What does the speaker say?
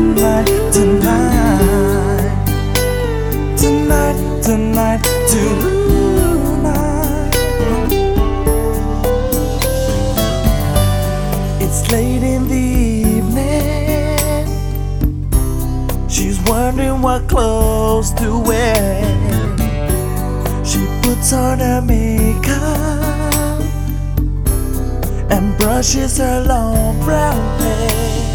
tonight, tonight, tonight, tonight, tonight. It's late in the evening. She's wondering what clothes to wear. She puts on her makeup and brushes her long brown hair.